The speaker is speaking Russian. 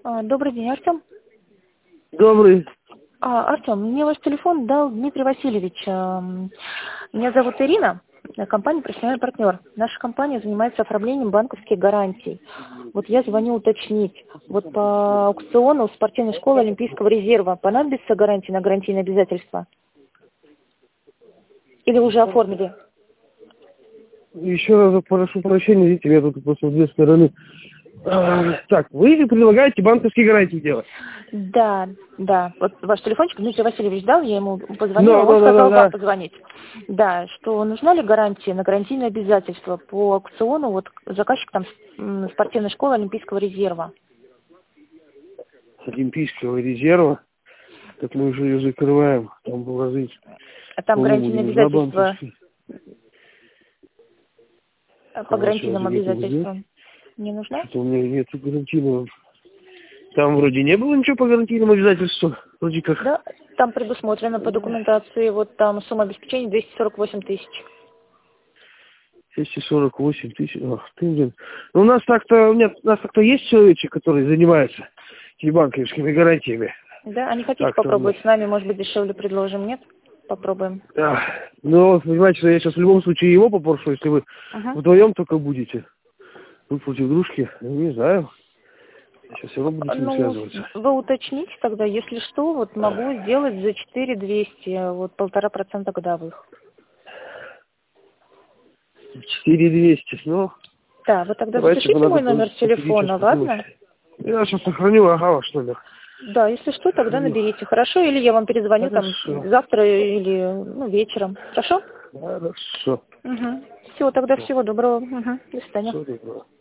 Добрый день, Артем. Добрый. Артем, мне ваш телефон дал Дмитрий Васильевич. Меня зовут Ирина, компания «Профессиональный партнер». Наша компания занимается оформлением банковских гарантий. Вот я звоню уточнить. Вот по аукциону спортивной школы Олимпийского резерва понадобится гарантия на гарантийные обязательства? Или уже оформили? Еще раз прошу прощения, видите, я тут просто в две стороны. Так, вы предлагаете банковские гарантии делать? Да. Вот ваш телефончик Дмитрий Васильевич дал, я ему позвонила, он сказал вам позвонить. Да, что нужна ли гарантия на гарантийные обязательства по аукциону, вот заказчик там спортивной школы Олимпийского резерва. Олимпийского резерва? Так мы уже ее закрываем, там был разы. А там гарантийные обязательства по гарантийным обязательствам не нужна? Что-то у меня нет гарантийного. Там вроде не было ничего по гарантийным обязательствам, вроде как. Да, там предусмотрено по документации, вот там сумма обеспечения 248 тысяч. 248 тысяч. Ах ты, блин. Ну, у нас так-то есть человечек, который занимается этими банковскими гарантиями. Да, а не хотите Так-то попробовать с нами, может быть, дешевле предложим, нет? Попробуем. Да. Ну, понимаете, что я сейчас в любом случае его попрошу, если вы вдвоем только будете. Вы против дружки, не знаю. Сейчас все равно буду с ним связываться. Вы уточните тогда, если что, вот могу сделать за 4200, вот 1,5% годовых. 4200, ну. Да, вы тогда запишите мой номер телефона, ладно? Я сейчас сохраню, ваш номер. Да, если что, тогда наберите, хорошо? Или я вам перезвоню там завтра или вечером, хорошо? Хорошо. Все, тогда всего доброго. До свидания. Всего доброго.